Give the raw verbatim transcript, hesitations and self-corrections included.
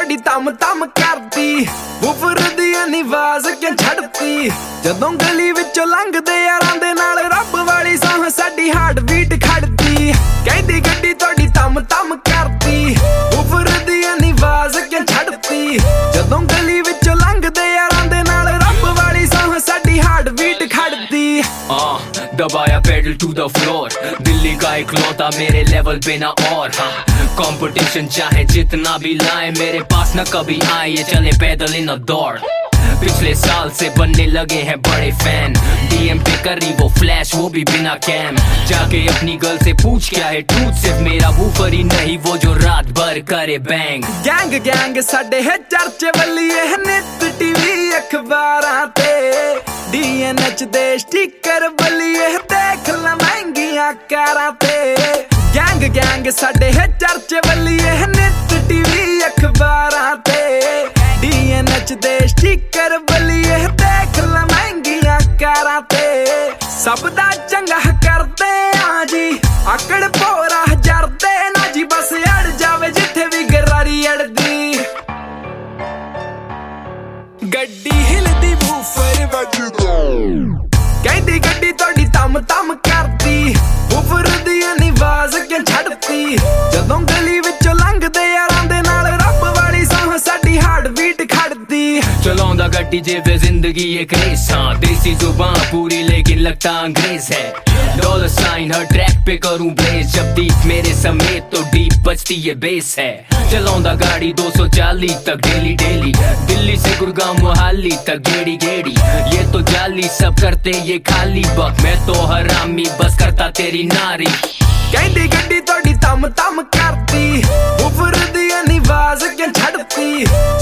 ਤੁਹਾਡੀ ਤਮ ਤਮ ਕਰਦੀ ਉਫਰ ਦੀ ਨਿਵਾਜ਼ ਕਿਉਂ ਛੱਡਤੀ ਜਦੋਂ ਗਲੀ ਵਿੱਚੋਂ ਲੰਘਦੇ ਯਾਰਾਂ ਦੇ ਨਾਲ ਰੱਬ ਵਾਲੀ ਸਾਹ ਸਾਡੀ ਹਾਰਟ ਬੀਟ ਖੜਦੀ ਕਹਿੰਦੀ ਗੱਡੀ ਤੁਹਾਡੀ ਤਮ ਤਮ ਕਰਦੀ ਉਫਰ ਦੀ ਨਿਵਾਜ਼ ਕਿਉਂ ਛੱਡਤੀ ਜਦੋਂ ਗਲੀ ਵਿੱਚੋਂ ਲੰਘਦੇ ਯਾਰਾਂ ਦੇ ਨਾਲ ਰੱਬ ਵਾਲੀ ਸਾਹ ਸਾਡੀ ਹਾਰਟ ਬੀਟ ਖੜਦੀ आ दबाया pedal to the floor Delhi का इकलौता मेरे लेवल पे ना और हाँ कंपटीशन चाहे जितना भी लाए मेरे पास ना कभी आए ये चले पैदल इन दौड़ पिछले साल से बनने लगे हैं बड़े फैन डीएम पे कर रही वो फ्लैश वो भी बिना कैम जाके अपनी गर्ल से पूछ क्या है ट्रूथ सिर्फ मेरा वूफर ही नहीं वो जो रात भर करे बैंग गैंग गैंग साडे है चर्चे वल्लीए नित टीवी अखबारां ते डीएनएच दे स्टिकर वल्लीए देख ला महंगियां कारां ते गैंग गैंग साडे है चर्चे वल्लीए नित टीवी अखबारां ते डीएनएच दे स्टिकर वल्लीए देख ला महंगियां कारां ते सब दा चंगा करदे आ जी आकड़ भोरा जरदे ना जी बस अड़ जावे जिथे भी गरारी अड़दी गड्डी हिलदी वूफर वजदा कहदी गड्डी तोड़ी तम तम करदी वूफर दी निवाज क्यों छड़ती जदों गली विचों लंघदे यारां दे नाल रब वाली साह साडी हार्ट बीट खड़दी चलाਉਂਦਾ ਗੱਡੀ ਜਿਵੇਂ ਜ਼ਿੰਦਗੀ एक रेस हाँ देसी जुबान पूरी लेकिन लगता अंग्रेज है डॉलर साइन हर ट्रैक पे करूं ब्रेस जब डीप मेरे समेत तो डीप बजती ये बेस है चलाਉਂਦਾ गाड़ी दो सौ चालीस तक डेली डेली दिल्ली से गुड़गांव मोहाली तक गेड़ी गेड़ी ये तो जाली सब करते ये खाली बक मैं तो हरामी बस करता तेरी नारी कहदी गड्डी तोड़ी तम तम करदी उफर दी निवाज क्यों छड़ती